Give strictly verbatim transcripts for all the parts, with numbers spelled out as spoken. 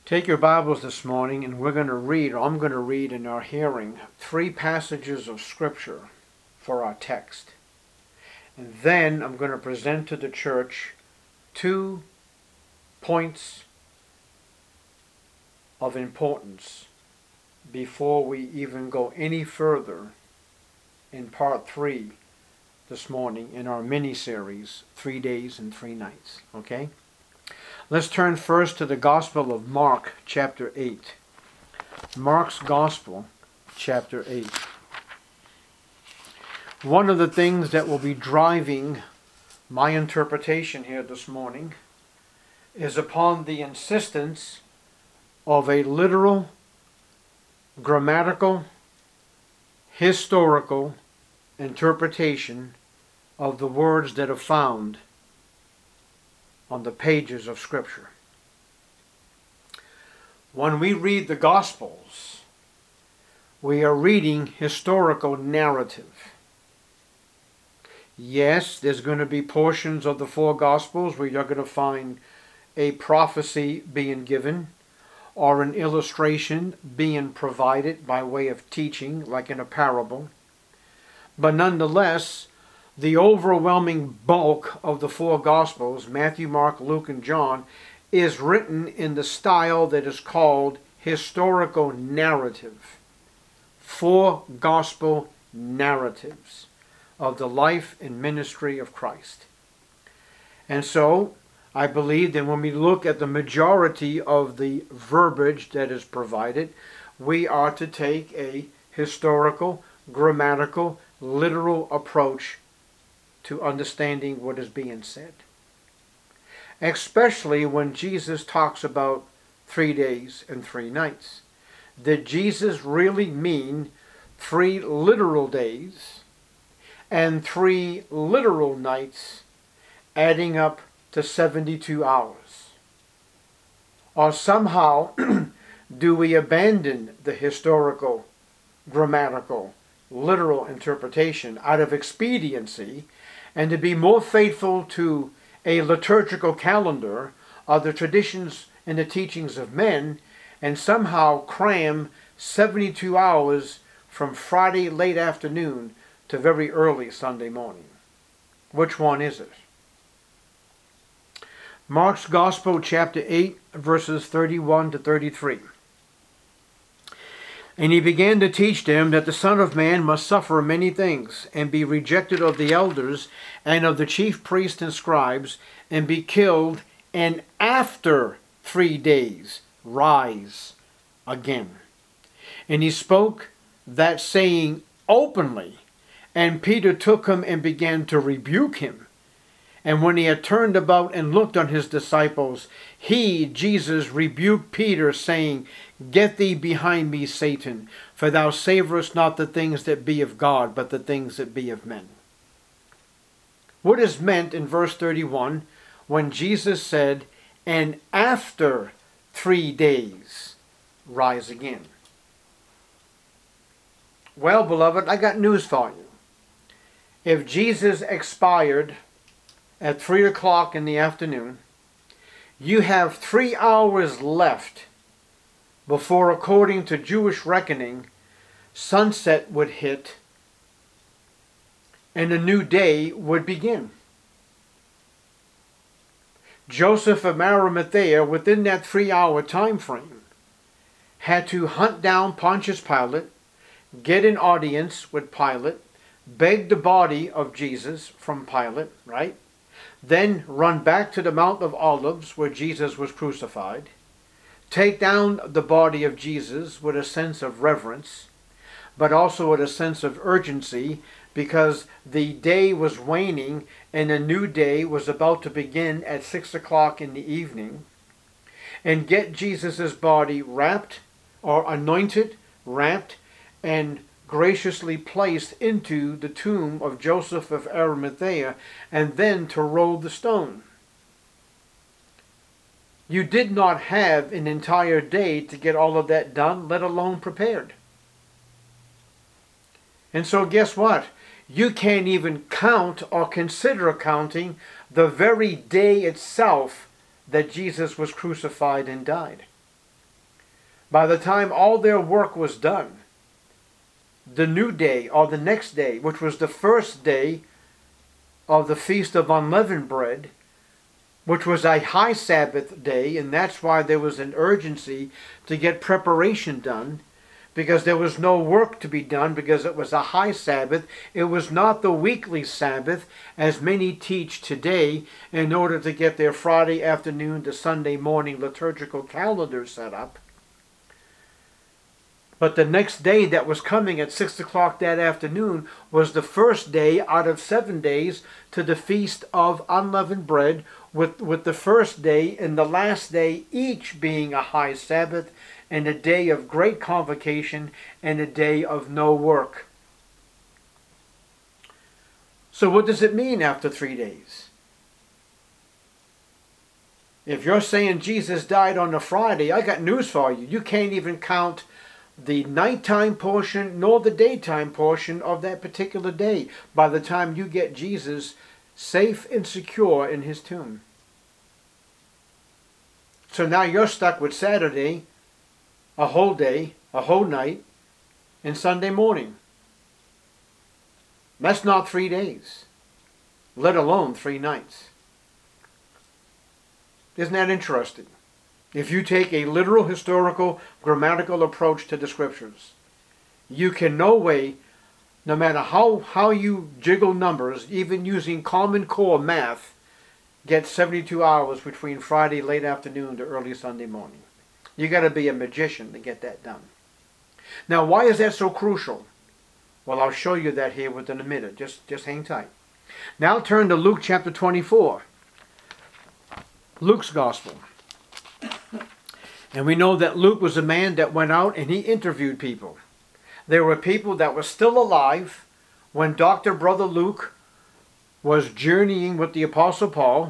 Take your Bibles this morning and we're going to read, or I'm going to read in our hearing, three passages of Scripture for our text. And then I'm going to present to the church two points of importance before we even go any further in part three this morning in our mini-series, Three Days and Three Nights. Okay? Let's turn first to the Gospel of Mark, chapter eight. Mark's Gospel, chapter eight. One of the things that will be driving my interpretation here this morning is upon the insistence of a literal, grammatical, historical interpretation of the words that are found on the pages of Scripture. When we read the Gospels, we are reading historical narrative. Yes, there's going to be portions of the four Gospels where you're going to find a prophecy being given or an illustration being provided by way of teaching, like in a parable. But nonetheless, the overwhelming bulk of the four Gospels, Matthew, Mark, Luke, and John, is written in the style that is called historical narrative. Four Gospel narratives of the life and ministry of Christ. And so, I believe that when we look at the majority of the verbiage that is provided, we are to take a historical, grammatical, literal approach to understanding what is being said. Especially when Jesus talks about three days and three nights. Did Jesus really mean three literal days and three literal nights, adding up to seventy-two hours? Or somehow do we abandon the historical, grammatical, literal interpretation out of expediency and to be more faithful to a liturgical calendar of the traditions and the teachings of men, and somehow cram seventy-two hours from Friday late afternoon to very early Sunday morning? Which one is it? Mark's Gospel, chapter eight, verses thirty-one to thirty-three. And he began to teach them that the Son of Man must suffer many things, and be rejected of the elders, and of the chief priests and scribes, and be killed, and after three days rise again. And he spoke that saying openly, and Peter took him and began to rebuke him. And when he had turned about and looked on his disciples, he, Jesus, rebuked Peter, saying, Get thee behind me, Satan, for thou savorest not the things that be of God, but the things that be of men. What is meant in verse thirty-one when Jesus said, And after three days rise again? Well, beloved, I got news for you. If Jesus expired at three o'clock in the afternoon, you have three hours left before, according to Jewish reckoning, sunset would hit and a new day would begin. Joseph of Arimathea, within that three-hour time frame, had to hunt down Pontius Pilate, get an audience with Pilate, beg the body of Jesus from Pilate, right? Then run back to the Mount of Olives where Jesus was crucified, take down the body of Jesus with a sense of reverence, but also with a sense of urgency, because the day was waning and a new day was about to begin at six o'clock in the evening, and get Jesus' body wrapped or anointed, wrapped, and graciously placed into the tomb of Joseph of Arimathea, and then to roll the stone. You did not have an entire day to get all of that done, let alone prepared. And so guess what? You can't even count or consider counting the very day itself that Jesus was crucified and died. By the time all their work was done, the new day or the next day, which was the first day of the Feast of Unleavened Bread, which was a high Sabbath day, and that's why there was an urgency to get preparation done, because there was no work to be done, because it was a high Sabbath. It was not the weekly Sabbath, as many teach today, in order to get their Friday afternoon to Sunday morning liturgical calendar set up. But the next day that was coming at six o'clock that afternoon was the first day out of seven days to the Feast of Unleavened Bread, with, with the first day and the last day each being a high Sabbath and a day of great convocation and a day of no work. So what does it mean after three days? If you're saying Jesus died on a Friday, I got news for you. You can't even count the nighttime portion nor the daytime portion of that particular day by the time you get Jesus safe and secure in his tomb. So now you're stuck with Saturday, a whole day, a whole night, and Sunday morning. That's not three days, let alone three nights. Isn't that interesting? If you take a literal, historical, grammatical approach to the scriptures, you can no way, no matter how, how you jiggle numbers, even using Common Core math, get seventy-two hours between Friday late afternoon to early Sunday morning. You got to be a magician to get that done. Now, why is that so crucial? Well, I'll show you that here within a minute. Just, just hang tight. Now turn to Luke chapter twenty-four. Luke's Gospel. And we know that Luke was a man that went out and he interviewed people. There were people that were still alive when Doctor Brother Luke was journeying with the Apostle Paul.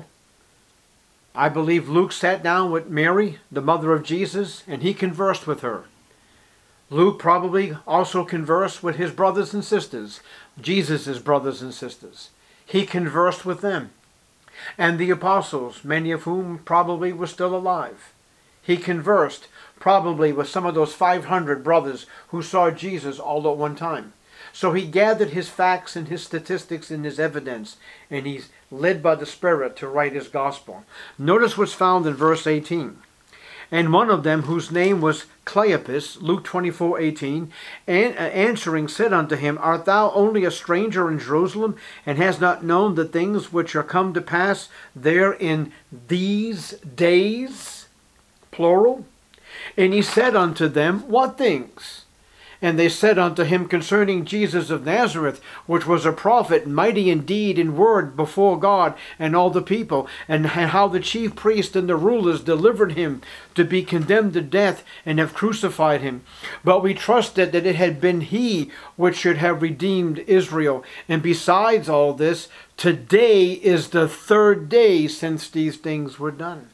I believe Luke sat down with Mary, the mother of Jesus, and he conversed with her. Luke probably also conversed with his brothers and sisters, Jesus' brothers and sisters. He conversed with them. And the apostles, many of whom probably were still alive. He conversed probably with some of those five hundred brothers who saw Jesus all at one time. So he gathered his facts and his statistics and his evidence, and he's led by the Spirit to write his gospel. Notice what's found in verse eighteen. And one of them, whose name was Cleopas, Luke twenty-four eighteen, and, uh, answering said unto him, Art thou only a stranger in Jerusalem, and hast not known the things which are come to pass there in these days? Plural. And he said unto them, What things? And they said unto him concerning Jesus of Nazareth, which was a prophet, mighty in deed and word before God and all the people, and how the chief priests and the rulers delivered him to be condemned to death, and have crucified him. But we trusted that it had been he which should have redeemed Israel. And besides all this, today is the third day since these things were done.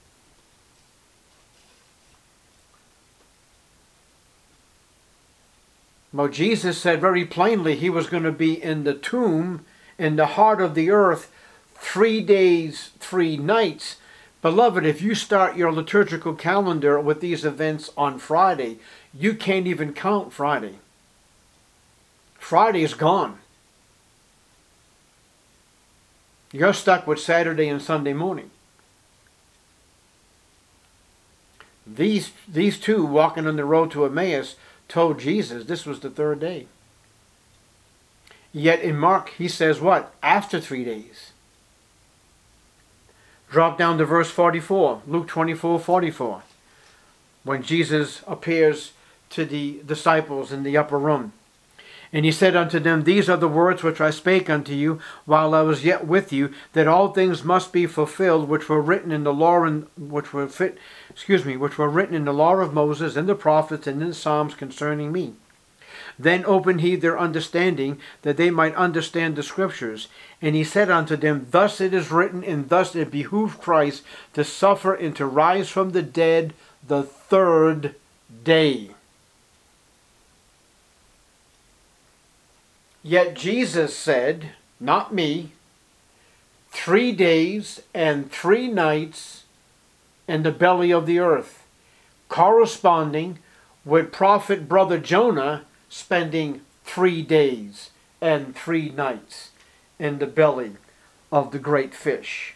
Well, Jesus said very plainly he was going to be in the tomb, in the heart of the earth, three days, three nights. Beloved, if you start your liturgical calendar with these events on Friday, you can't even count Friday. Friday is gone. You're stuck with Saturday and Sunday morning. These, these two walking on the road to Emmaus told Jesus this was the third day. Yet in Mark he says what? After three days. Drop down to verse forty-four, Luke twenty-four forty-four, when Jesus appears to the disciples in the upper room. And he said unto them, These are the words which I spake unto you while I was yet with you, that all things must be fulfilled which were written in the law and which were fit, excuse me, which were written in the law of Moses and the prophets and in the Psalms concerning me. Then opened he their understanding, that they might understand the scriptures. And he said unto them, Thus it is written, and thus it behooved Christ to suffer and to rise from the dead the third day. Yet Jesus said, not me, three days and three nights in the belly of the earth. corresponding with prophet brother Jonah spending three days and three nights in the belly of the great fish.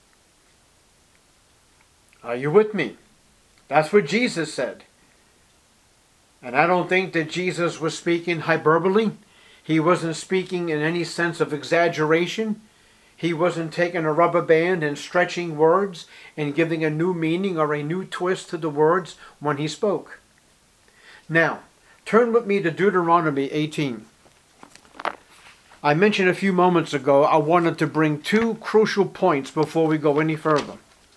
Are you with me? That's what Jesus said. And I don't think that Jesus was speaking hyperbole. He wasn't speaking in any sense of exaggeration. He wasn't taking a rubber band and stretching words and giving a new meaning or a new twist to the words when he spoke. Now, turn with me to Deuteronomy eighteen. I mentioned a few moments ago I wanted to bring two crucial points before we go any further.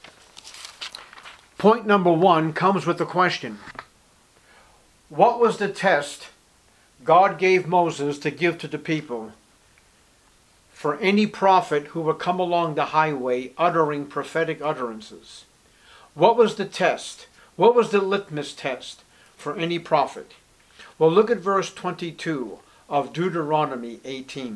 Point number one comes with the question. What was the test God gave Moses to give to the people for any prophet who would come along the highway uttering prophetic utterances? What was the test? What was the litmus test for any prophet? Well, look at verse twenty-two of Deuteronomy eighteen.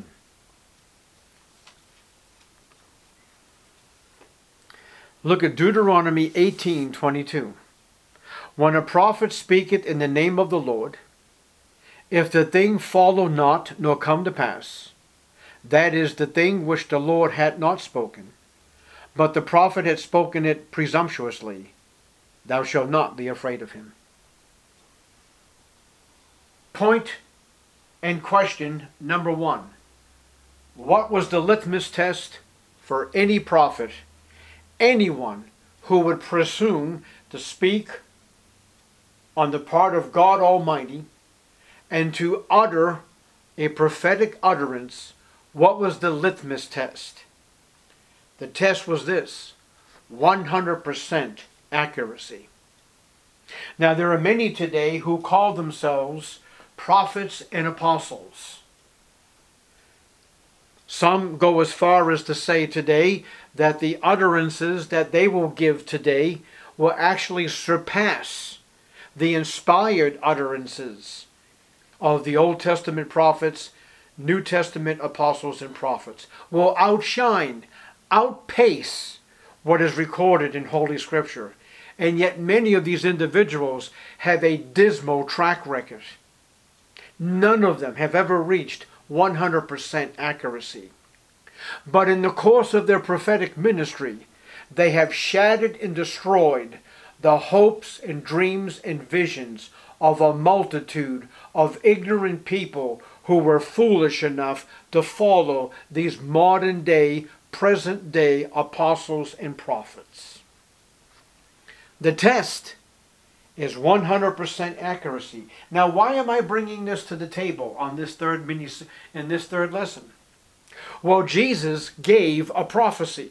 Look at Deuteronomy eighteen twenty-two. When a prophet speaketh in the name of the Lord, if the thing follow not nor come to pass, that is the thing which the Lord had not spoken, but the prophet had spoken it presumptuously, thou shalt not be afraid of him. Point and question number one. What was the litmus test for any prophet, anyone who would presume to speak on the part of God Almighty and to utter a prophetic utterance? What was the litmus test? The test was this: one hundred percent accuracy. Now, there are many today who call themselves prophets and apostles. Some go as far as to say today that the utterances that they will give today will actually surpass the inspired utterances of the Old Testament prophets, New Testament apostles and prophets, will outshine, outpace what is recorded in Holy Scripture. And yet many of these individuals have a dismal track record. None of them have ever reached one hundred percent accuracy. But in the course of their prophetic ministry, they have shattered and destroyed the hopes and dreams and visions of a multitude of ignorant people who were foolish enough to follow these modern day, present day apostles and prophets. The test is one hundred percent accuracy. Now, why am I bringing this to the table on this third mini in this third lesson? Well, Jesus gave a prophecy.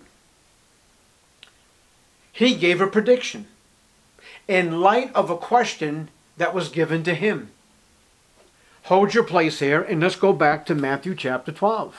He gave a prediction in light of a question that was given to him. Hold your place here and let's go back to Matthew chapter twelve.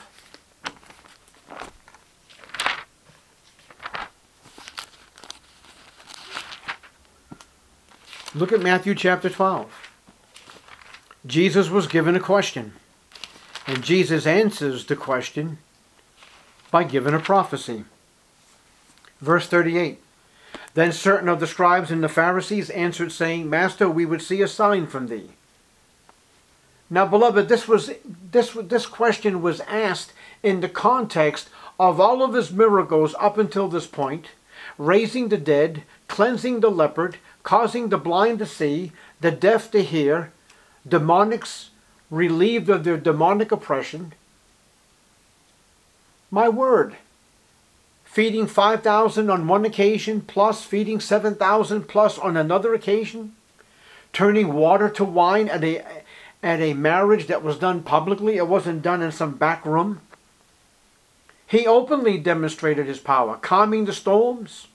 Look at Matthew chapter twelve. Jesus was given a question, and Jesus answers the question by giving a prophecy. Verse thirty-eight. Then certain of the scribes and the Pharisees answered, saying, Master, we would see a sign from thee. Now, beloved, this was this this question was asked in the context of all of his miracles up until this point: raising the dead, cleansing the leopard, causing the blind to see, the deaf to hear, demonics relieved of their demonic oppression. My word, feeding five thousand on one occasion, plus feeding seven thousand plus on another occasion, turning water to wine at a at a marriage that was done publicly. It wasn't done in some back room. He openly demonstrated his power, calming the storms.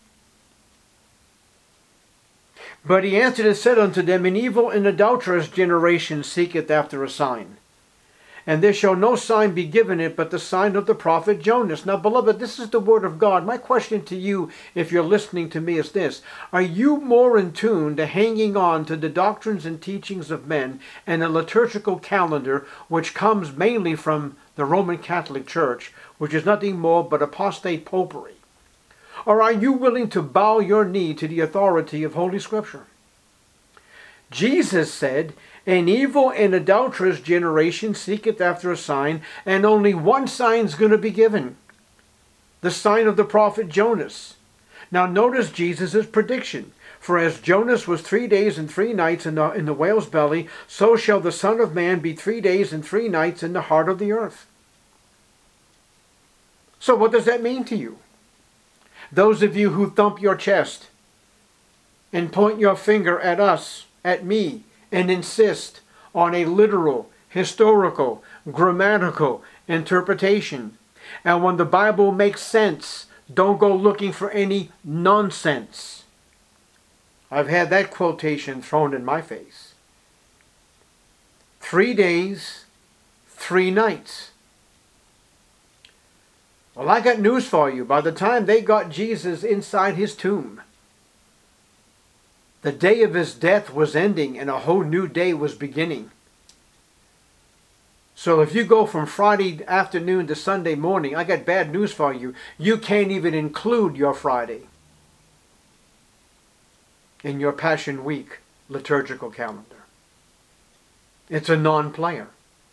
But he answered and said unto them, An evil and adulterous generation seeketh after a sign. And there shall no sign be given it but the sign of the prophet Jonas. Now, beloved, this is the word of God. My question to you, if you're listening to me, is this: are you more in tune to hanging on to the doctrines and teachings of men and a liturgical calendar which comes mainly from the Roman Catholic Church, which is nothing more but apostate popery? Or are you willing to bow your knee to the authority of Holy Scripture? Jesus said, "An evil and adulterous generation seeketh after a sign, and only one sign's going to be given. The sign of the prophet Jonas." Now notice Jesus' prediction. "For as Jonas was three days and three nights in the, in the whale's belly, so shall the Son of Man be three days and three nights in the heart of the earth." So what does that mean to you? Those of you who thump your chest and point your finger at us, at me, and insist on a literal, historical, grammatical interpretation. And when the Bible makes sense, don't go looking for any nonsense. I've had that quotation thrown in my face. Three days, three nights. Well, I got news for you. By the time they got Jesus inside his tomb, the day of his death was ending and a whole new day was beginning. So if you go from Friday afternoon to Sunday morning, I got bad news for you. You can't even include your Friday in your Passion Week liturgical calendar. It's a non-player.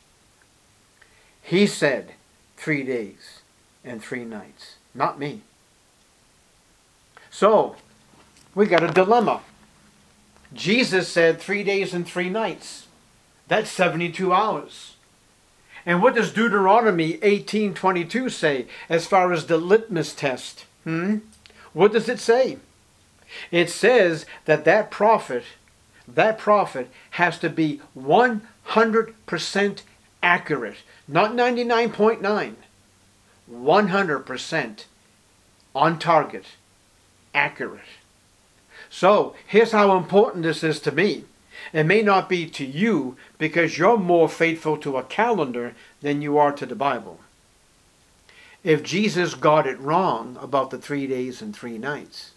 He said three days and three nights, not me. So, we got a dilemma. Jesus said three days and three nights. That's seventy-two hours. And what does Deuteronomy eighteen twenty-two say as far as the litmus test? Hmm? What does it say? It says that that prophet, that prophet has to be one hundred percent accurate. Not ninety-nine point nine. one hundred percent on target. Accurate. So, here's how important this is to me. It may not be to you because you're more faithful to a calendar than you are to the Bible. If Jesus got it wrong about the three days and three nights,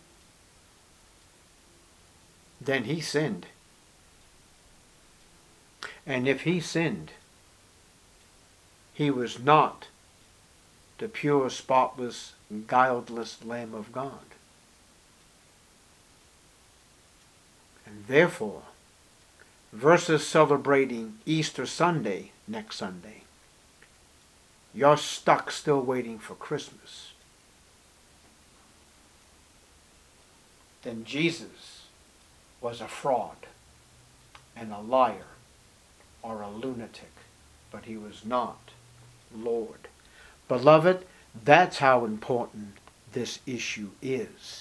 then he sinned. And if he sinned, he was not the pure, spotless, guileless Lamb of God. And therefore, versus celebrating Easter Sunday next Sunday, you're stuck still waiting for Christmas. Then Jesus was a fraud and a liar or a lunatic, but he was not Lord. Beloved, that's how important this issue is.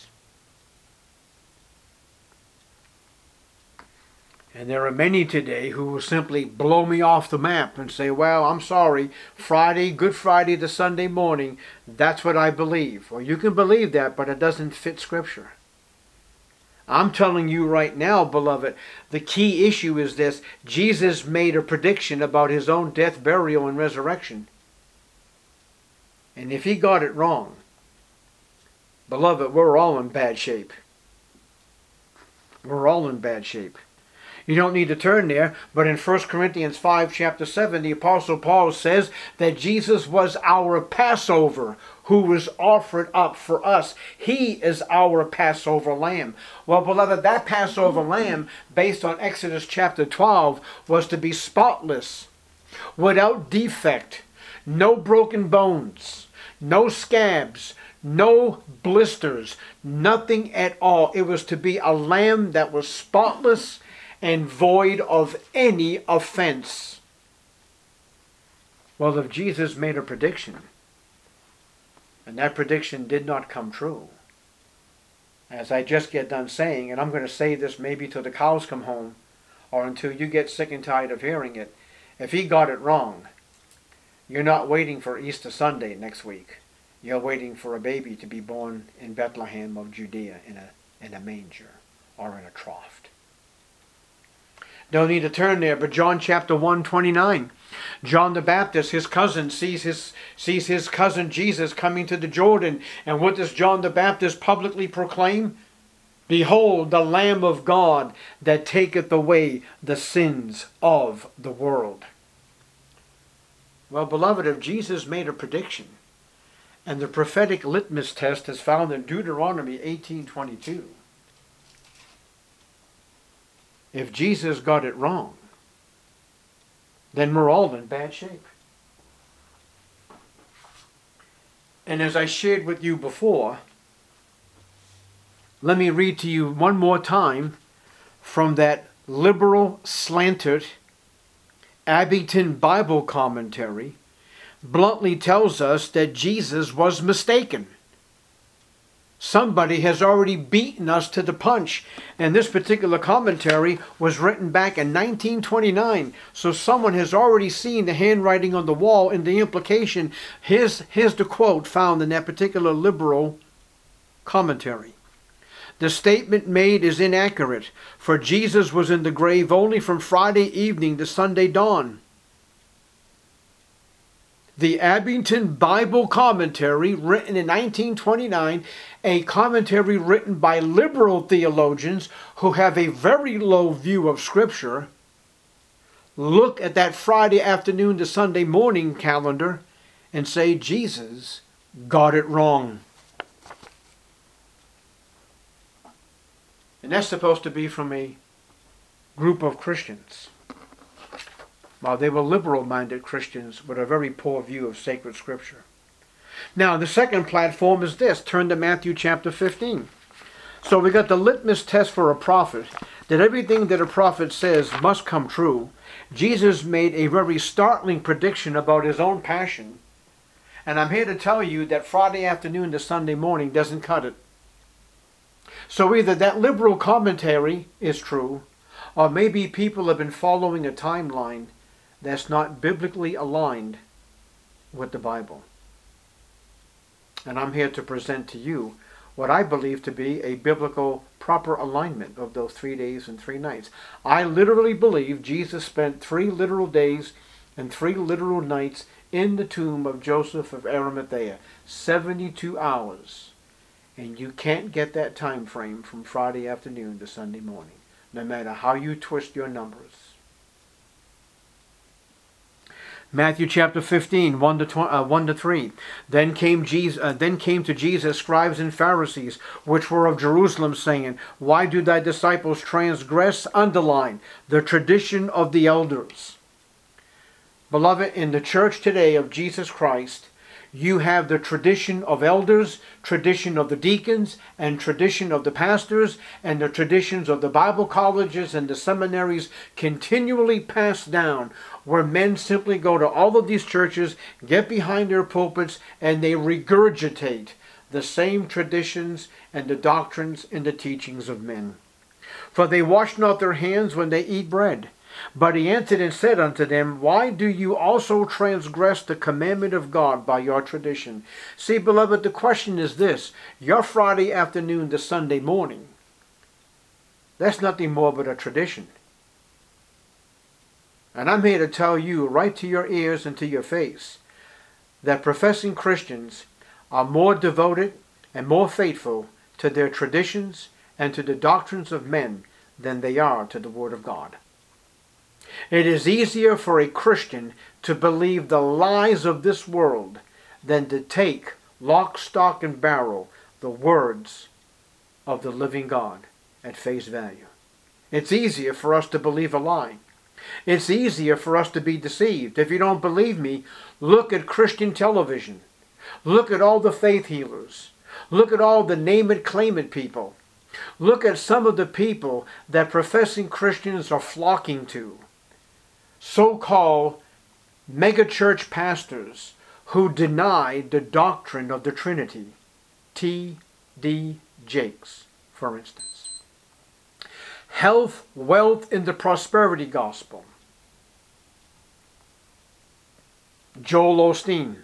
And there are many today who will simply blow me off the map and say, well, I'm sorry, Friday, Good Friday to Sunday morning, that's what I believe. Well, you can believe that, but it doesn't fit Scripture. I'm telling you right now, beloved, the key issue is this. Jesus made a prediction about his own death, burial, and resurrection. And if he got it wrong, beloved, we're all in bad shape. We're all in bad shape. You don't need to turn there, but in First Corinthians five, chapter seven, the Apostle Paul says that Jesus was our Passover, who was offered up for us. He is our Passover lamb. Well, beloved, that Passover lamb, based on Exodus chapter twelve, was to be spotless, without defect, no broken bones, no scabs, no blisters, nothing at all. It was to be a lamb that was spotless and void of any offense. Well, if Jesus made a prediction, and that prediction did not come true, as I just get done saying, and I'm going to say this maybe till the cows come home, or until you get sick and tired of hearing it, if he got it wrong, you're not waiting for Easter Sunday next week. You're waiting for a baby to be born in Bethlehem of Judea in a, in a manger or in a trough. Don't need to turn there, but John chapter one, twenty-nine. John the Baptist, his cousin, sees his, sees his cousin Jesus coming to the Jordan. And what does John the Baptist publicly proclaim? Behold, the Lamb of God that taketh away the sins of the world. Well, beloved, if Jesus made a prediction, and the prophetic litmus test is found in Deuteronomy eighteen twenty-two, If Jesus got it wrong, then we're all in bad shape. And as I shared with you before, let me read to you one more time from that liberal, slanted Abington Bible commentary. Bluntly tells us that Jesus was mistaken. Somebody has already beaten us to the punch. And this particular commentary was written back in nineteen twenty-nine. So someone has already seen the handwriting on the wall and the implication. Here's, here's the quote found in that particular liberal commentary. The statement made is inaccurate, for Jesus was in the grave only from Friday evening to Sunday dawn. The Abington Bible Commentary, written in nineteen twenty-nine, a commentary written by liberal theologians who have a very low view of Scripture, look at that Friday afternoon to Sunday morning calendar and say Jesus got it wrong. And that's supposed to be from a group of Christians. While they were liberal-minded Christians with a very poor view of sacred Scripture. Now, the second platform is this. Turn to Matthew chapter fifteen. So we got the litmus test for a prophet, that everything that a prophet says must come true. Jesus made a very startling prediction about his own passion. And I'm here to tell you that Friday afternoon to Sunday morning doesn't cut it. So either that liberal commentary is true, or maybe people have been following a timeline that's not biblically aligned with the Bible. And I'm here to present to you what I believe to be a biblical proper alignment of those three days and three nights. I literally believe Jesus spent three literal days and three literal nights in the tomb of Joseph of Arimathea. seventy-two hours. And you can't get that time frame from Friday afternoon to Sunday morning, no matter how you twist your numbers. Matthew chapter fifteen, one to three. Then came Jesus, uh, then came to Jesus scribes and Pharisees, which were of Jerusalem, saying, Why do thy disciples transgress, underline, the tradition of the elders? Beloved, in the church today of Jesus Christ, you have the tradition of elders, tradition of the deacons, and tradition of the pastors, and the traditions of the Bible colleges and the seminaries continually passed down, where men simply go to all of these churches, get behind their pulpits, and they regurgitate the same traditions and the doctrines and the teachings of men. For they wash not their hands when they eat bread. But he answered and said unto them, Why do you also transgress the commandment of God by your tradition? See, beloved, the question is this. Your Friday afternoon to Sunday morning, that's nothing more but a tradition. And I'm here to tell you right to your ears and to your face that professing Christians are more devoted and more faithful to their traditions and to the doctrines of men than they are to the Word of God. It is easier for a Christian to believe the lies of this world than to take lock, stock, and barrel the words of the living God at face value. It's easier for us to believe a lie. It's easier for us to be deceived. If you don't believe me, look at Christian television. Look at all the faith healers. Look at all the name it, claim it people. Look at some of the people that professing Christians are flocking to. So-called megachurch pastors who deny the doctrine of the Trinity. T D Jakes, for instance. Health, wealth in the prosperity gospel. Joel Osteen.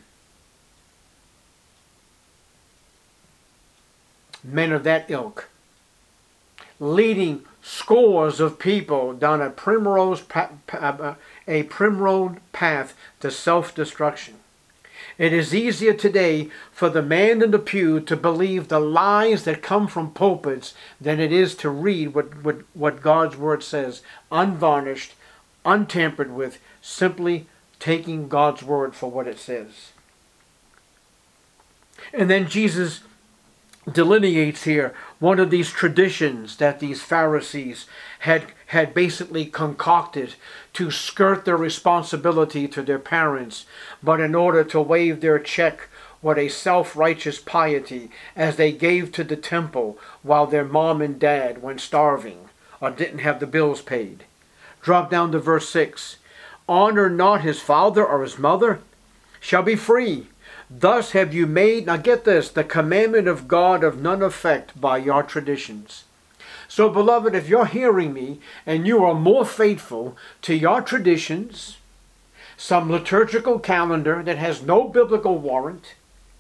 Men of that ilk. Leading scores of people down a primrose, pa pa a primrose path to self-destruction. It is easier today for the man in the pew to believe the lies that come from pulpits than it is to read what, what, what God's Word says, unvarnished, untampered with, simply taking God's Word for what it says. And then Jesus delineates here one of these traditions that these Pharisees had, had basically concocted to skirt their responsibility to their parents, but in order to waive their check with a self-righteous piety as they gave to the temple while their mom and dad went starving or didn't have the bills paid. Drop down to verse six. Honor not his father or his mother, shall be free. Thus have you made, now get this, the commandment of God of none effect by your traditions. So, beloved, if you're hearing me and you are more faithful to your traditions, some liturgical calendar that has no biblical warrant,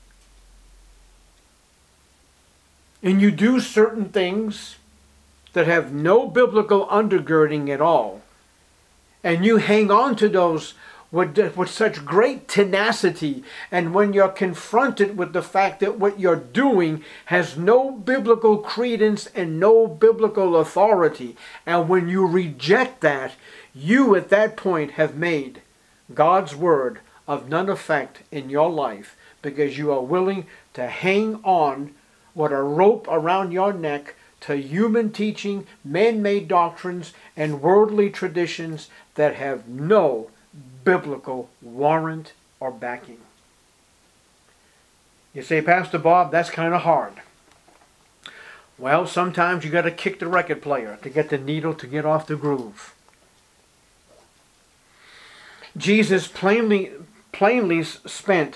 and you do certain things that have no biblical undergirding at all, and you hang on to those with, with such great tenacity, and when you're confronted with the fact that what you're doing has no biblical credence and no biblical authority, and when you reject that, you at that point have made God's word of none effect in your life, because you are willing to hang on with a rope around your neck to human teaching, man-made doctrines, and worldly traditions that have no biblical warrant or backing. You say, Pastor Bob, that's kind of hard. Well, sometimes you got to kick the record player to get the needle to get off the groove. Jesus plainly, plainly spent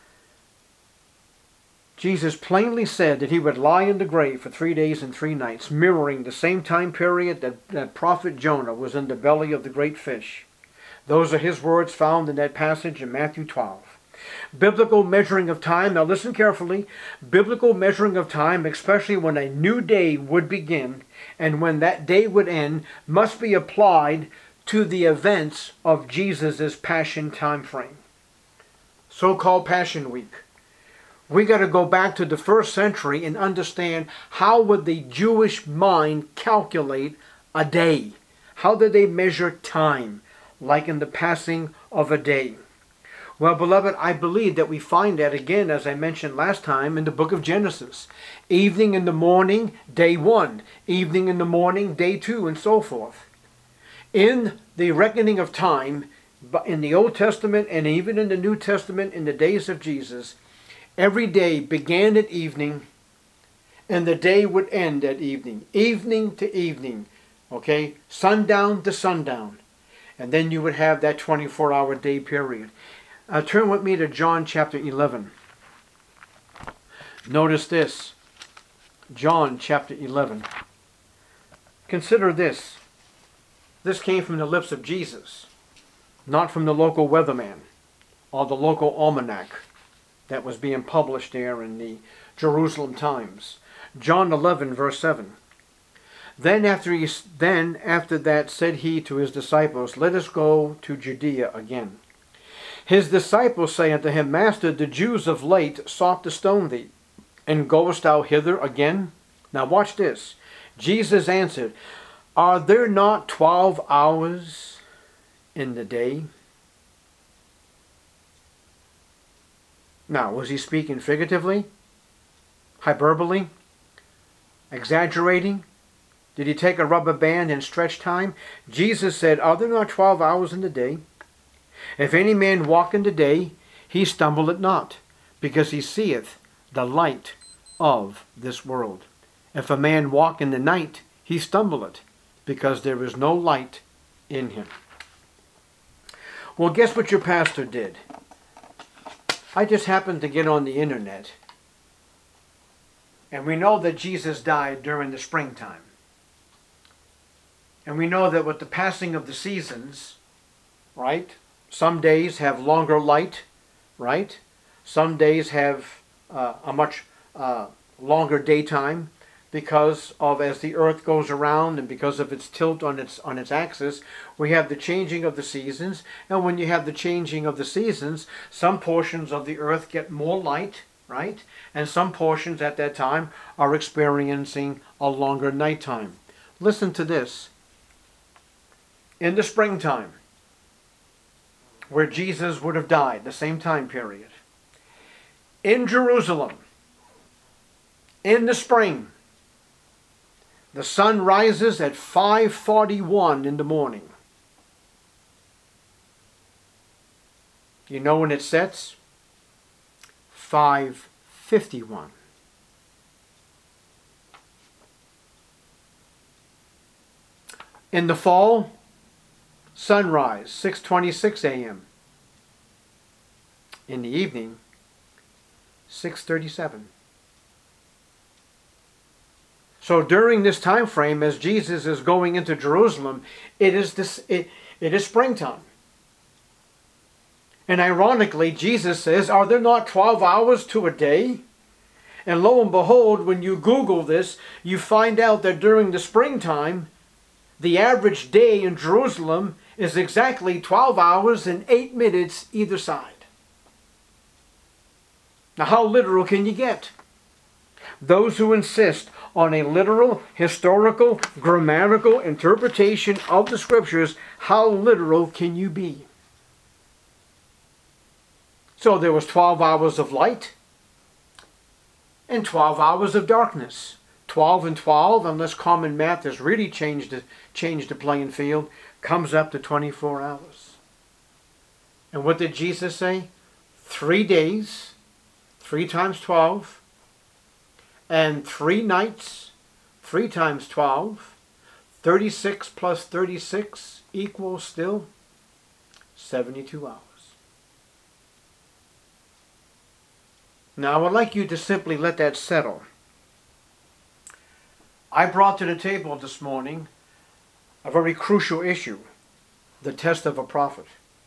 Jesus plainly said that he would lie in the grave for three days and three nights, mirroring the same time period that, that prophet Jonah was in the belly of the great fish. Those are his words found in that passage in Matthew twelve. Biblical measuring of time, now listen carefully, biblical measuring of time, especially when a new day would begin and when that day would end, must be applied to the events of Jesus' passion time frame. So-called Passion Week. We got to go back to the first century and understand how would the Jewish mind calculate a day? How did they measure time, like in the passing of a day? Well, beloved, I believe that we find that again, as I mentioned last time, in the book of Genesis. Evening in the morning, day one. Evening in the morning, day two, and so forth. In the reckoning of time, in the Old Testament and even in the New Testament in the days of Jesus, every day began at evening, and the day would end at evening. Evening to evening, okay? Sundown to sundown. And then you would have that twenty-four hour day period. Uh, turn with me to John chapter eleven. Notice this. John chapter eleven. Consider this. This came from the lips of Jesus, not from the local weatherman or the local almanac that was being published there in the Jerusalem Times. John eleven, verse seven. Then after, he, then after that said he to his disciples, Let us go to Judea again. His disciples say unto him, Master, the Jews of late sought to stone thee, and goest thou hither again? Now watch this. Jesus answered, Are there not twelve hours in the day? Now, was he speaking figuratively? Hyperbole? Exaggerating? Did he take a rubber band and stretch time? Jesus said, Are there not twelve hours in the day? If any man walk in the day, he stumbleth not, because he seeth the light of this world. If a man walk in the night, he stumbleth, because there is no light in him. Well, guess what your pastor did? I just happened to get on the internet, and we know that Jesus died during the springtime. And we know that with the passing of the seasons, right, some days have longer light, right? Some days have uh, a much uh, longer daytime because of, as the earth goes around and because of its tilt on its on its axis, we have the changing of the seasons. And when you have the changing of the seasons, some portions of the earth get more light, right? And some portions at that time are experiencing a longer nighttime. Listen to this. In the springtime, where Jesus would have died, the same time period, in Jerusalem, in the spring, The sun rises at five forty-one in the morning. You know when it sets? five fifty-one. In the fall, sunrise, six twenty-six a m In the evening, six thirty-seven. So during this time frame, as Jesus is going into Jerusalem, it is this it, it is springtime. And ironically, Jesus says, are there not twelve hours to a day? And lo and behold, when you Google this, you find out that during the springtime, the average day in Jerusalem is exactly twelve hours and eight minutes either side. Now, how literal can you get? Those who insist on a literal, historical, grammatical interpretation of the Scriptures, how literal can you be? So there was twelve hours of light and twelve hours of darkness. twelve and twelve, unless common math has really changed the, changed the playing field, comes up to twenty-four hours. And what did Jesus say? Three days, three times twelve, and three nights, three times twelve, thirty-six plus thirty-six equals still seventy-two hours. Now, I would like you to simply let that settle. I brought to the table this morning a very crucial issue, the test of a prophet.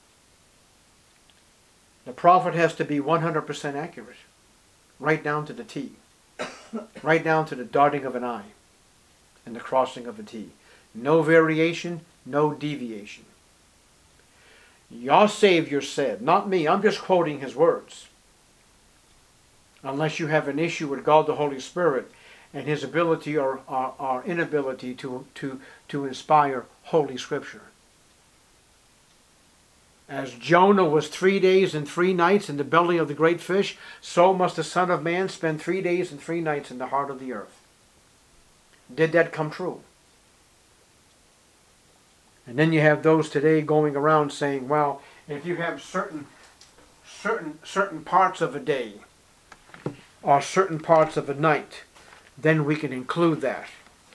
The prophet has to be one hundred percent accurate, right down to the T, right down to the darting of an I and the crossing of a T. No variation, no deviation. Your Savior said, not me, I'm just quoting his words. Unless you have an issue with God the Holy Spirit and his ability or our inability to, to, to inspire Holy Scripture. As Jonah was three days and three nights in the belly of the great fish, so must the Son of Man spend three days and three nights in the heart of the earth. Did that come true? And then you have those today going around saying, well, if you have certain, certain, certain parts of a day, or certain parts of a night, then we can include that.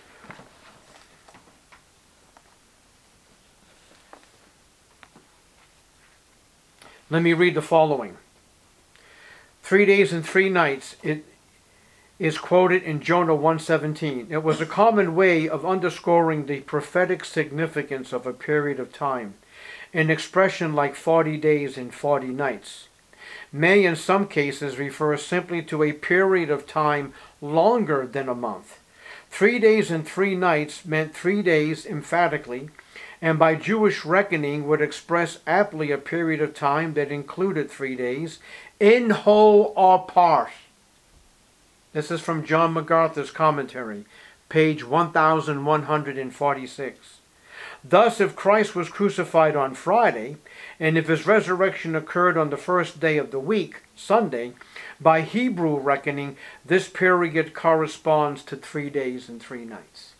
Let me read the following. Three days and three nights, it is quoted in Jonah one seventeen. It was a common way of underscoring the prophetic significance of a period of time. An expression like forty days and forty nights may in some cases refer simply to a period of time longer than a month. Three days and three nights meant three days emphatically, and by Jewish reckoning would express aptly a period of time that included three days, in whole or part. This is from John MacArthur's commentary, page one thousand one hundred forty-six. Thus, if Christ was crucified on Friday, and if his resurrection occurred on the first day of the week, Sunday, by Hebrew reckoning, this period corresponds to three days and three nights.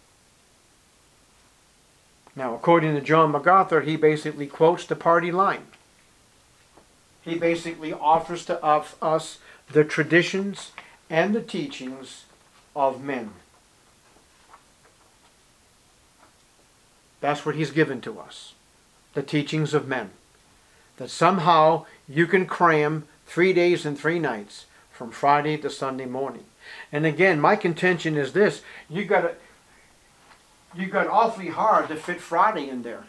Now, according to John MacArthur, he basically quotes the party line. He basically offers to us the traditions and the teachings of men. That's what he's given to us, the teachings of men. That somehow you can cram three days and three nights from Friday to Sunday morning. And again, my contention is this: you got to, you got awfully hard to fit Friday in there,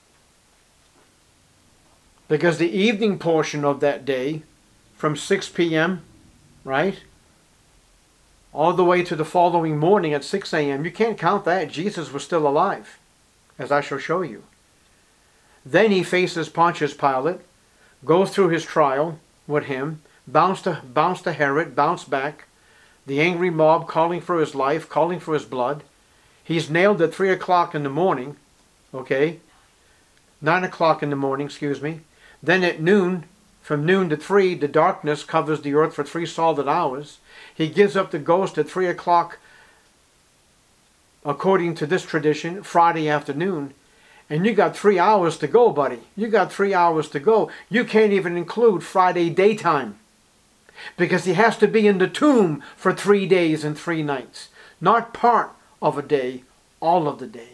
because the evening portion of that day, from six p m, right, all the way to the following morning at six a m, you can't count that. Jesus was still alive, as I shall show you. Then he faces Pontius Pilate, goes through his trial with him, bounced to, bounced to Herod, bounced back, the angry mob calling for his life, calling for his blood. He's nailed at three o'clock in the morning, okay, nine o'clock in the morning, excuse me. Then at noon, from noon to three, the darkness covers the earth for three solid hours. He gives up the ghost at three o'clock according to this tradition, Friday afternoon, and you got three hours to go, buddy. You got three hours to go. You can't even include Friday daytime, because he has to be in the tomb for three days and three nights. Not part of a day, all of the day.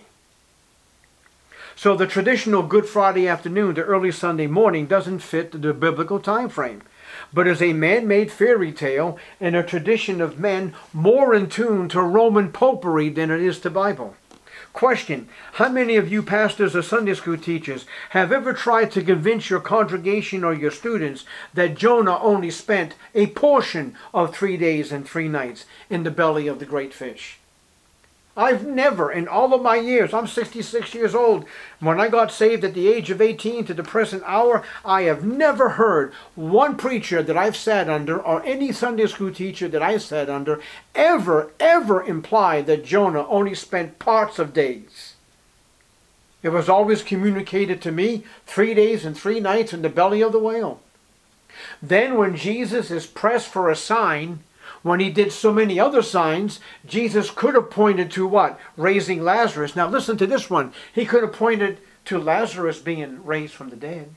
So the traditional Good Friday afternoon to early Sunday morning doesn't fit the biblical time frame, but is a man-made fairy tale and a tradition of men more in tune to Roman popery than it is to Bible. Question: how many of you pastors or Sunday school teachers have ever tried to convince your congregation or your students that Jonah only spent a portion of three days and three nights in the belly of the great fish? I've never, in all of my years, I'm sixty-six years old, when I got saved at the age of eighteen to the present hour, I have never heard one preacher that I've sat under, or any Sunday school teacher that I sat under, ever, ever imply that Jonah only spent parts of days. It was always communicated to me, three days and three nights in the belly of the whale. Then when Jesus is pressed for a sign, when he did so many other signs, Jesus could have pointed to what? Raising Lazarus. Now listen to this one. He could have pointed to Lazarus being raised from the dead.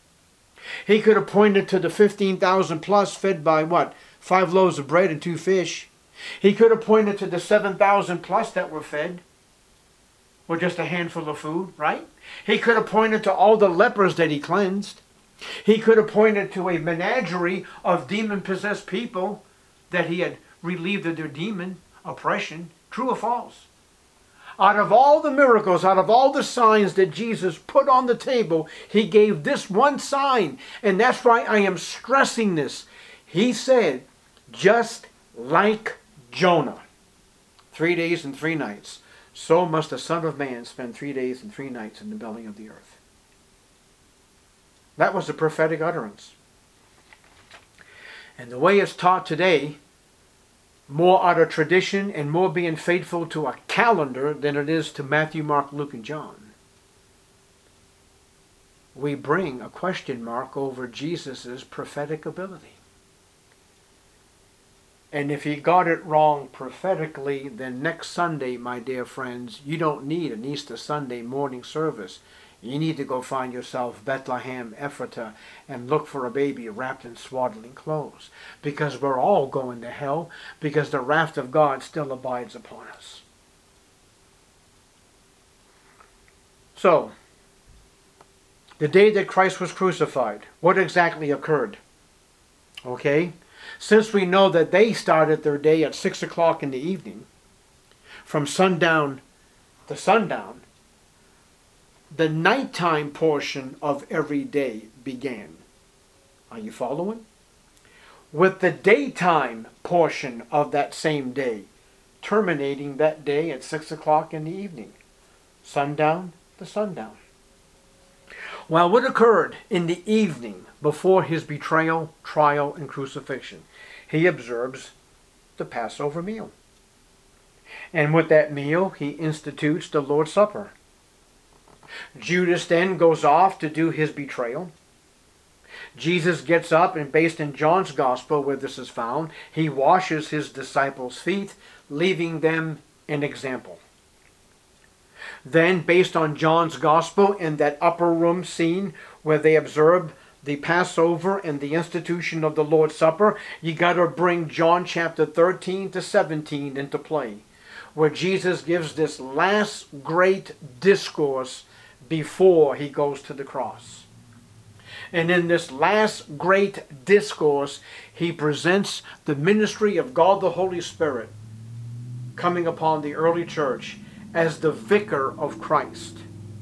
He could have pointed to the fifteen thousand plus fed by what? Five loaves of bread and two fish. He could have pointed to the seven thousand plus that were fed with just a handful of food, right? He could have pointed to all the lepers that he cleansed. He could have pointed to a menagerie of demon-possessed people that he had relieved of their demon oppression. True or false? Out of all the miracles, out of all the signs that Jesus put on the table, he gave this one sign. And that's why I am stressing this. He said, just like Jonah, three days and three nights, so must the Son of Man spend three days and three nights in the belly of the earth. That was a prophetic utterance. And the way it's taught today, more out of tradition and more being faithful to a calendar than it is to Matthew, Mark, Luke, and John, we bring a question mark over Jesus' prophetic ability. And if he got it wrong prophetically, then next Sunday, my dear friends, you don't need an Easter Sunday morning service. You need to go find yourself Bethlehem, Ephratah, and look for a baby wrapped in swaddling clothes. Because we're all going to hell, because the wrath of God still abides upon us. So, the day that Christ was crucified, what exactly occurred? Okay? Since we know that they started their day at six o'clock in the evening, from sundown to sundown, the nighttime portion of every day began. Are you following? With the daytime portion of that same day terminating that day at six o'clock in the evening. Sundown to sundown. Well, what occurred in the evening before his betrayal, trial, and crucifixion? He observes the Passover meal. And with that meal, he institutes the Lord's Supper. Judas then goes off to do his betrayal. Jesus gets up, and based in John's Gospel, where this is found, he washes his disciples' feet, leaving them an example. Then, based on John's Gospel, in that upper room scene where they observed the Passover and the institution of the Lord's Supper, you got to bring John chapter thirteen to seventeen into play, where Jesus gives this last great discourse before he goes to the cross. And in this last great discourse, he presents the ministry of God the Holy Spirit coming upon the early church as the vicar of Christ.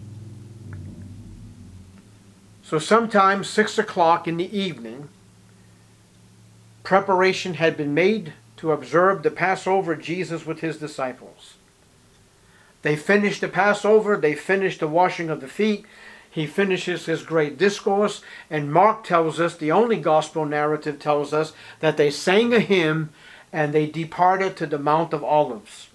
So sometime six o'clock in the evening, preparation had been made to observe the Passover Jesus with his disciples. They finished the Passover, they finished the washing of the feet, he finishes his great discourse, and Mark tells us, the only gospel narrative tells us, that they sang a hymn and they departed to the Mount of Olives.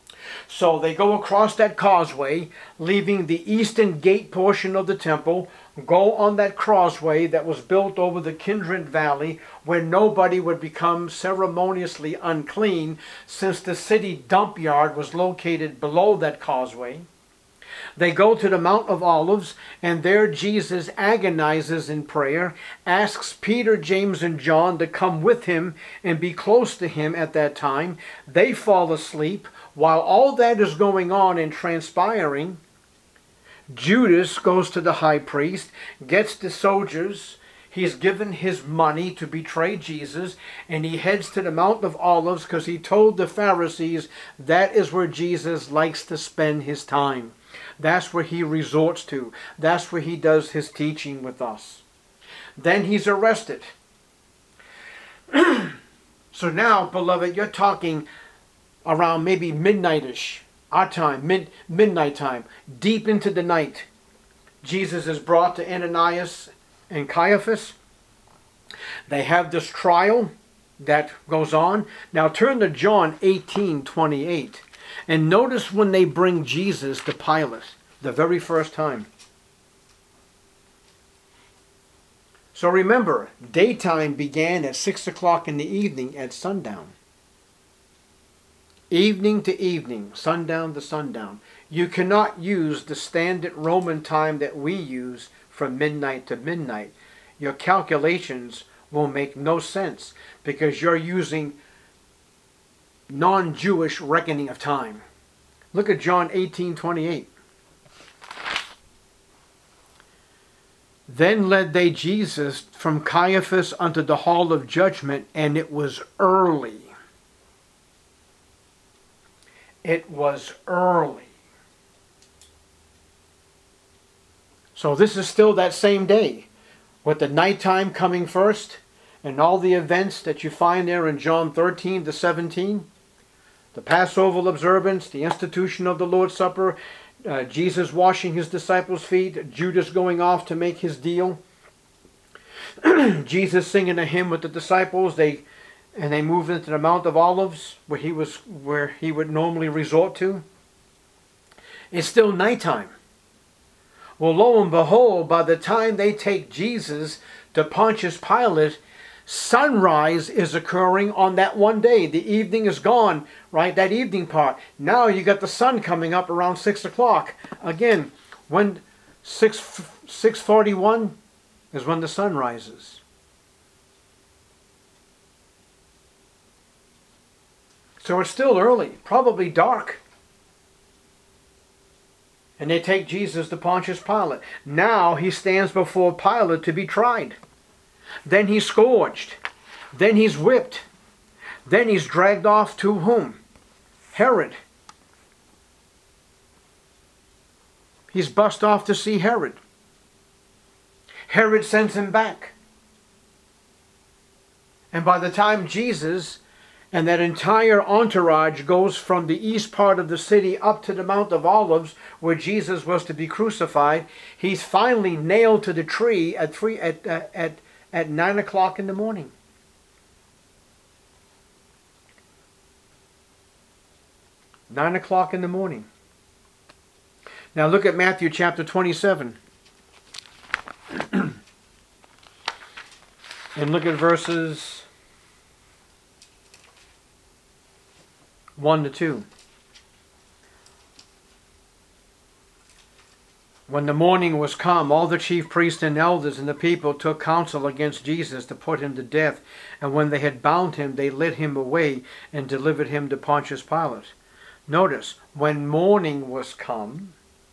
So they go across that causeway, leaving the eastern gate portion of the temple, go on that crossway that was built over the Kindred Valley, where nobody would become ceremoniously unclean, since the city dump yard was located below that causeway. They go to the Mount of Olives, and there Jesus agonizes in prayer, asks Peter, James, and John to come with him and be close to him at that time. They fall asleep. While all that is going on and transpiring, Judas goes to the high priest, gets the soldiers, he's given his money to betray Jesus, and he heads to the Mount of Olives because he told the Pharisees that is where Jesus likes to spend his time. That's where he resorts to. That's where he does his teaching with us. Then he's arrested. So now, beloved, you're talking around maybe midnightish, our time, mid, midnight time, deep into the night. Jesus is brought to Ananias and Caiaphas. They have this trial that goes on. Now turn to John eighteen twenty-eight. And notice when they bring Jesus to Pilate, the very first time. So remember, daytime began at six o'clock in the evening at sundown. Evening to evening, sundown to sundown. You cannot use the standard Roman time that we use from midnight to midnight. Your calculations will make no sense because you're using non-Jewish reckoning of time. Look at John eighteen twenty-eight. Then led they Jesus from Caiaphas unto the hall of judgment, and it was early. It was early. So this is still that same day, with the nighttime coming first, and all the events that you find there in John thirteen to seventeen. The Passover observance, the institution of the Lord's Supper, uh, Jesus washing his disciples' feet, Judas going off to make his deal, Jesus singing a hymn with the disciples, they and they move into the Mount of Olives, where he was, where he would normally resort to. It's still nighttime. Well, lo and behold, by the time they take Jesus to Pontius Pilate, sunrise is occurring on that one day. The evening is gone, right? That evening part. Now you got the sun coming up around six o'clock. Again, when six six forty one is when the sun rises. So it's still early, probably dark. And they take Jesus to Pontius Pilate. Now he stands before Pilate to be tried. Then he's scourged. Then he's whipped. Then he's dragged off to whom? Herod. He's bussed off to see Herod. Herod sends him back. And by the time Jesus and that entire entourage goes from the east part of the city up to the Mount of Olives, where Jesus was to be crucified, he's finally nailed to the tree at three at uh, at at nine o'clock in the morning. Nine o'clock in the morning. Now look at Matthew chapter twenty-seven. And look at verses one to two. When the morning was come, all the chief priests and elders and the people took counsel against Jesus to put him to death. And when they had bound him, they led him away and delivered him to Pontius Pilate. Notice, when morning was come,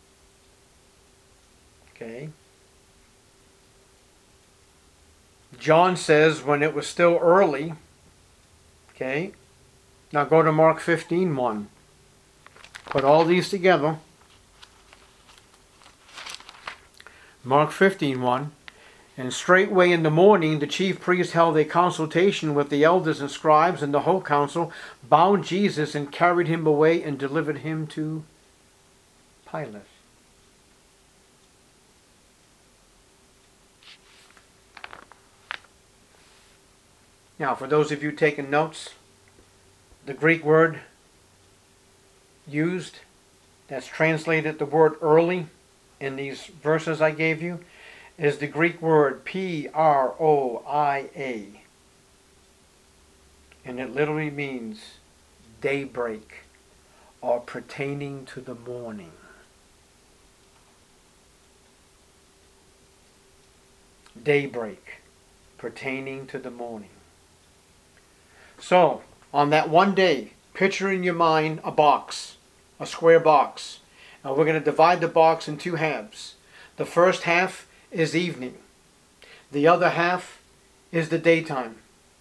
okay, John says when it was still early, okay. Now go to Mark fifteen one. Put all these together. Mark fifteen one. And straightway in the morning the chief priests held a consultation with the elders and scribes and the whole council, bound Jesus and carried him away and delivered him to Pilate. Now, for those of you taking notes, the Greek word used, that's translated the word early in these verses I gave you, is the Greek word P R O I A. And it literally means daybreak or pertaining to the morning. Daybreak, pertaining to the morning. So, on that one day, picture in your mind a box, a square box. And we're going to divide the box in two halves. The first half is evening. The other half is the daytime.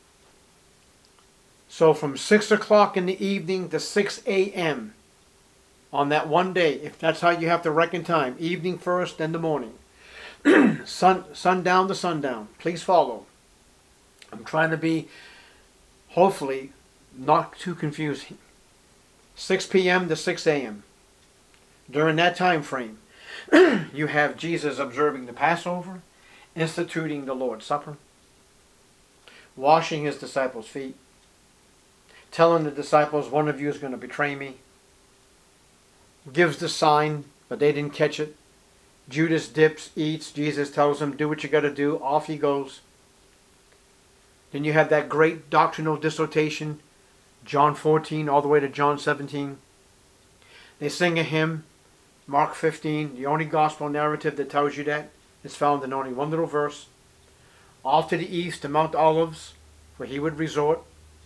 So from six o'clock in the evening to six a.m. on that one day, if that's how you have to reckon time, evening first, then the morning. Sun, sundown to sundown. Please follow. I'm trying to be, hopefully, not too confusing. six p.m. to six a.m. During that time frame, you have Jesus observing the Passover, instituting the Lord's Supper, washing his disciples' feet, telling the disciples, one of you is going to betray me, gives the sign, but they didn't catch it. Judas dips, eats. Jesus tells him, do what you got to do. Off he goes. Then you have that great doctrinal dissertation, John fourteen all the way to John seventeen. They sing a hymn, Mark fifteen, the only gospel narrative that tells you that is found in only one little verse. Off to the east to Mount Olives, where he would resort.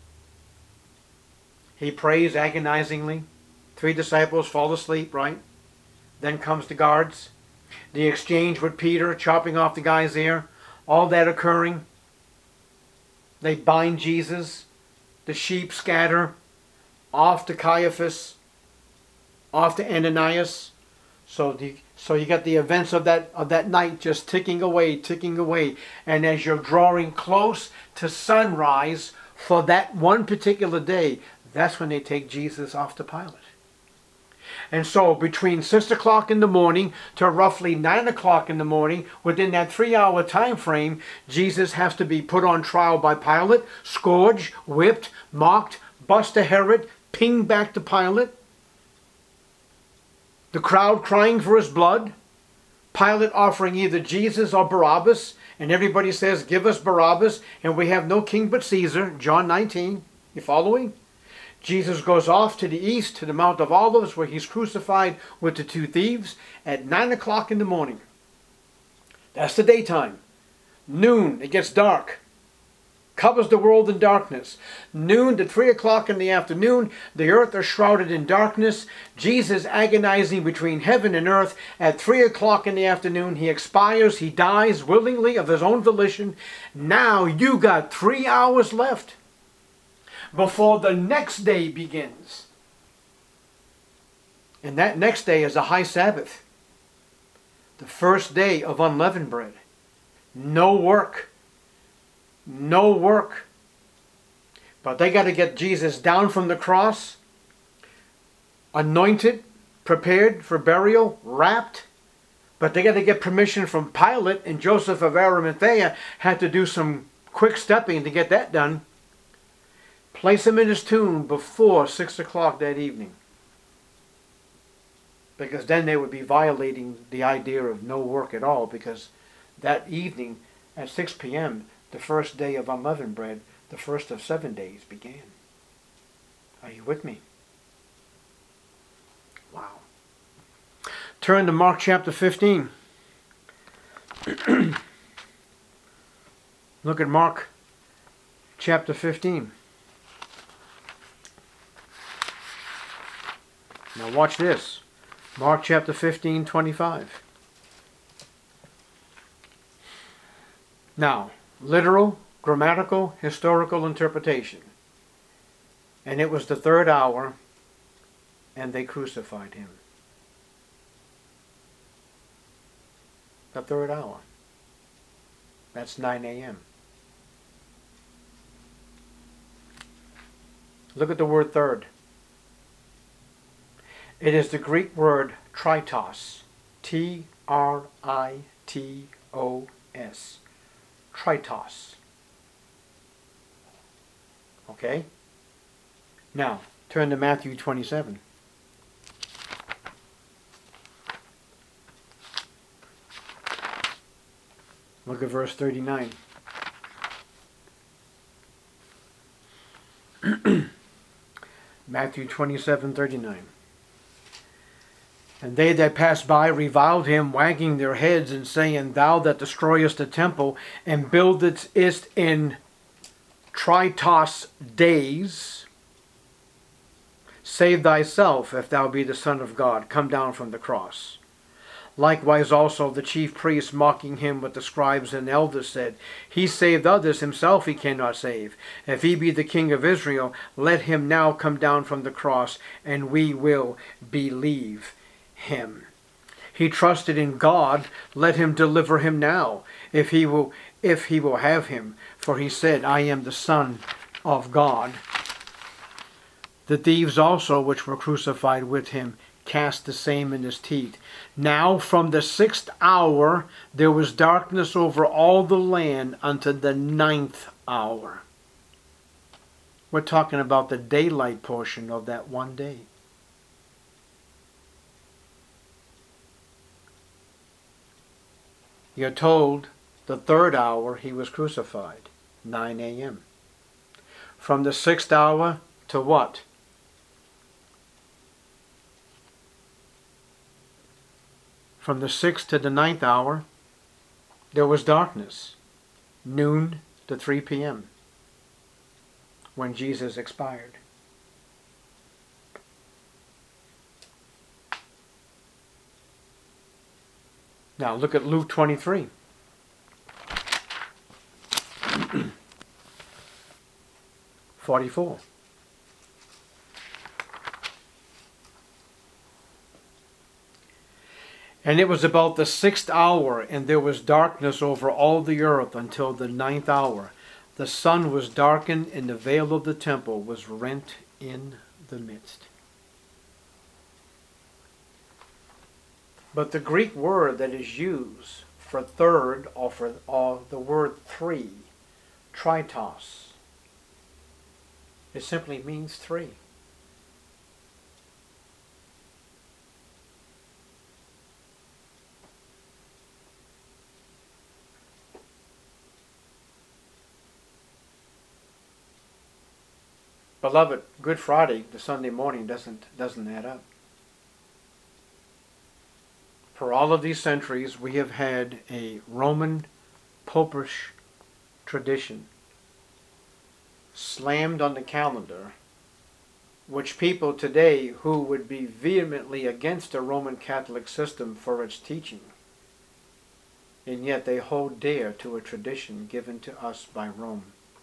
He prays agonizingly. Three disciples fall asleep, right? Then comes the guards. The exchange with Peter, chopping off the guy's ear. All that occurring. They bind Jesus. The sheep scatter. Off to Caiaphas. Off to Ananias. So the so you got the events of that of that night just ticking away, ticking away. And as you're drawing close to sunrise for that one particular day, that's when they take Jesus off to Pilate. And so between six o'clock in the morning to roughly nine o'clock in the morning, within that three-hour time frame, Jesus has to be put on trial by Pilate, scourged, whipped, mocked, bust to Herod, pinged back to Pilate. The crowd crying for his blood. Pilate offering either Jesus or Barabbas. And everybody says, give us Barabbas. And we have no king but Caesar. John nineteen. You following? Jesus goes off to the east to the Mount of Olives where he's crucified with the two thieves at nine o'clock in the morning. That's the daytime. Noon, it gets dark. Covers the world in darkness. Noon to three o'clock in the afternoon, the earth is shrouded in darkness. Jesus agonizing between heaven and earth. At three o'clock in the afternoon, he expires. He dies willingly of his own volition. Now you got three hours left before the next day begins. And that next day is a high Sabbath. The first day of unleavened bread. No work. No work. But they got to get Jesus down from the cross, anointed, prepared for burial, wrapped. But they got to get permission from Pilate, and Joseph of Arimathea had to do some quick stepping to get that done. Place him in his tomb before six o'clock that evening. Because then they would be violating the idea of no work at all, because that evening at six p.m., the first day of unleavened bread, the first of seven days began. Are you with me? Wow. Turn to Mark chapter fifteen. Look at Mark chapter fifteen. Now watch this. Mark chapter fifteen, twenty-five. Now, literal, grammatical, historical interpretation. And it was the third hour, and they crucified him. The third hour. That's nine a.m. Look at the word third. It is the Greek word tritos. T R I T O S. Tritos. Okay? Now, turn to Matthew twenty-seven. Look at verse thirty-nine. Matthew twenty-seven thirty-nine. And they that passed by reviled him, wagging their heads, and saying, Thou that destroyest the temple, and buildest it in Tritos days, save thyself, if thou be the Son of God, come down from the cross. Likewise also the chief priests, mocking him with the scribes and elders, said, He saved others, himself he cannot save. If he be the King of Israel, let him now come down from the cross, and we will believe him. He trusted in God, let him deliver him now, if he will if he will have him. For he said, I am the Son of God. The thieves also, which were crucified with him, cast the same in his teeth. Now from the sixth hour there was darkness over all the land unto the ninth hour. We're talking about the daylight portion of that one day. You're told the third hour he was crucified, nine a.m. From the sixth hour to what? From the sixth to the ninth hour, there was darkness, noon to three p.m., when Jesus expired. Now look at Luke twenty-three. forty-four. And it was about the sixth hour, and there was darkness over all the earth until the ninth hour. The sun was darkened, and the veil of the temple was rent in the midst. But the Greek word that is used for third, or for or the word three, tritos, it simply means three. Beloved, Good Friday, the Sunday morning, doesn't doesn't add up. For all of these centuries, we have had a Roman popish tradition slammed on the calendar, which people today who would be vehemently against the Roman Catholic system for its teaching, and yet they hold dear to a tradition given to us by Rome.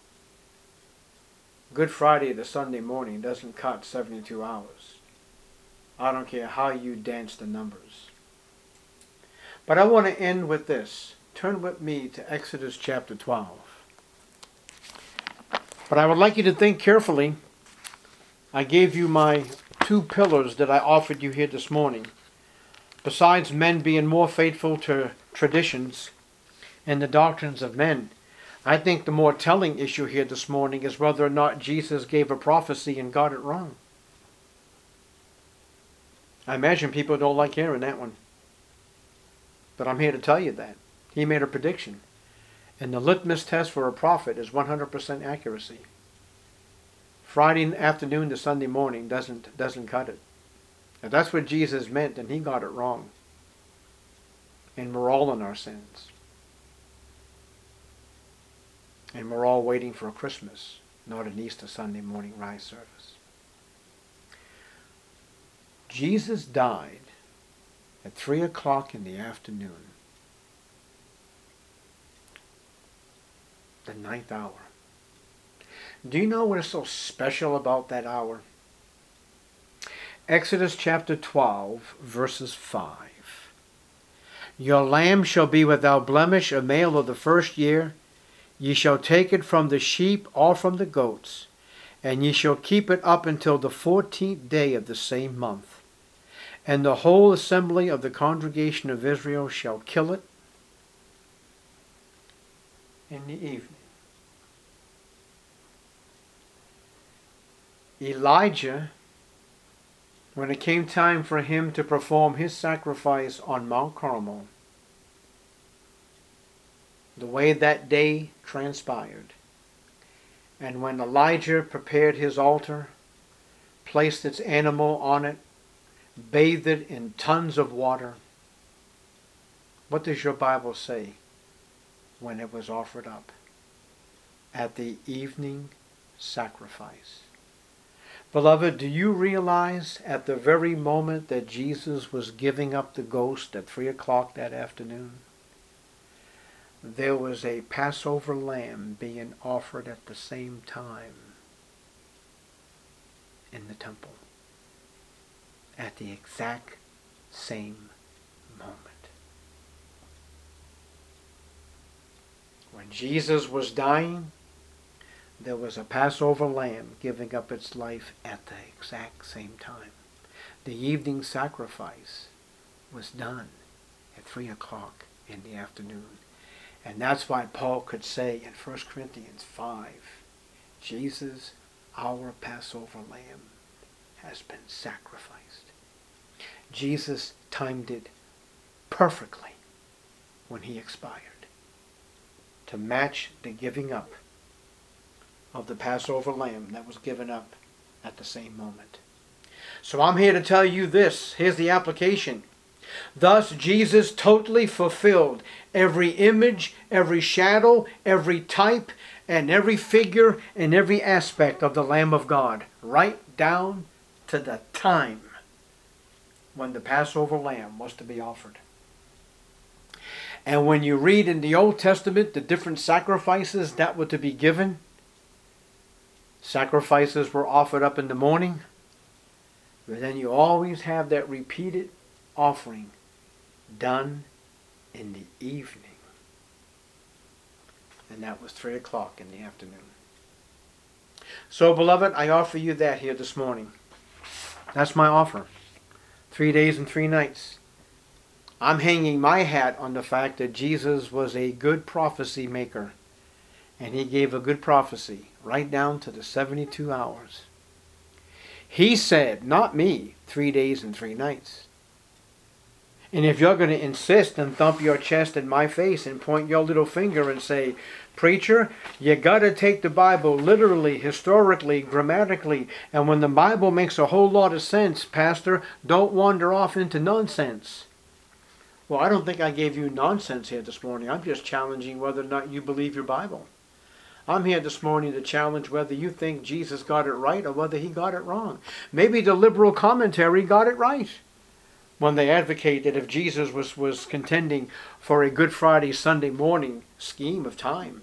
Good Friday, the Sunday morning, doesn't cut seventy-two hours. I don't care how you dance the numbers. But I want to end with this. Turn with me to Exodus chapter twelve. But I would like you to think carefully. I gave you my two pillars that I offered you here this morning. Besides men being more faithful to traditions and the doctrines of men, I think the more telling issue here this morning is whether or not Jesus gave a prophecy and got it wrong. I imagine people don't like hearing that one. But I'm here to tell you that. He made a prediction. And the litmus test for a prophet is one hundred percent accuracy. Friday afternoon to Sunday morning doesn't, doesn't cut it. If that's what Jesus meant, then he got it wrong. And we're all in our sins. And we're all waiting for a Christmas, not an Easter Sunday morning rise service. Jesus died at three o'clock in the afternoon, the ninth hour. Do you know what is so special about that hour? Exodus chapter twelve, verses five. Your lamb shall be without blemish, a male of the first year. Ye shall take it from the sheep or from the goats, and ye shall keep it up until the fourteenth day of the same month. And the whole assembly of the congregation of Israel shall kill it in the evening. Elijah, when it came time for him to perform his sacrifice on Mount Carmel, the way that day transpired. And when Elijah prepared his altar, placed its animal on it, bathed it in tons of water, what does your Bible say when it was offered up? At the evening sacrifice. Beloved, do you realize at the very moment that Jesus was giving up the ghost at three o'clock that afternoon, there was a Passover lamb being offered at the same time in the temple? At the exact same moment. When Jesus was dying, there was a Passover lamb giving up its life at the exact same time. The evening sacrifice was done at three o'clock in the afternoon. And that's why Paul could say in First Corinthians five, Jesus, our Passover lamb, has been sacrificed. Jesus timed it perfectly when he expired to match the giving up of the Passover lamb that was given up at the same moment. So I'm here to tell you this. Here's the application. Thus Jesus totally fulfilled every image, every shadow, every type, and every figure and every aspect of the Lamb of God, right down to the time when the Passover lamb was to be offered. And when you read in the Old Testament the different sacrifices that were to be given, sacrifices were offered up in the morning, but then you always have that repeated offering done in the evening. And that was three o'clock in the afternoon. So, beloved, I offer you that here this morning. That's my offer. Three days and three nights. I'm hanging my hat on the fact that Jesus was a good prophecy maker. And he gave a good prophecy right down to the seventy-two hours. He said, not me, three days and three nights. And if you're going to insist and thump your chest in my face and point your little finger and say, preacher, you got to take the Bible literally, historically, grammatically, and when the Bible makes a whole lot of sense, pastor, don't wander off into nonsense. Well, I don't think I gave you nonsense here this morning. I'm just challenging whether or not you believe your Bible. I'm here this morning to challenge whether you think Jesus got it right or whether he got it wrong. Maybe the liberal commentary got it right when they advocate that if Jesus was, was contending for a Good Friday, Sunday morning scheme of time.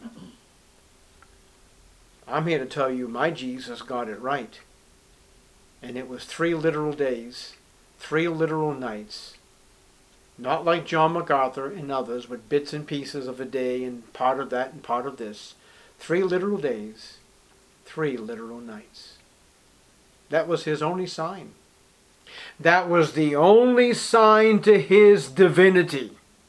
I'm here to tell you my Jesus got it right. And it was three literal days, three literal nights. Not like John MacArthur and others with bits and pieces of a day and part of that and part of this. Three literal days, three literal nights. That was his only sign. That was the only sign to his divinity.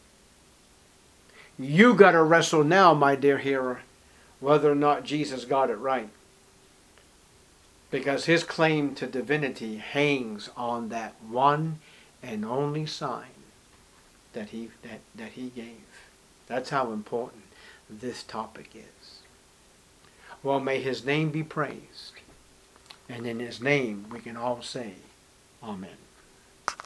You got to wrestle now, my dear hearer, whether or not Jesus got it right. Because his claim to divinity hangs on that one and only sign that he, that, that he gave. That's how important this topic is. Well, may his name be praised. And in his name we can all say, Amen.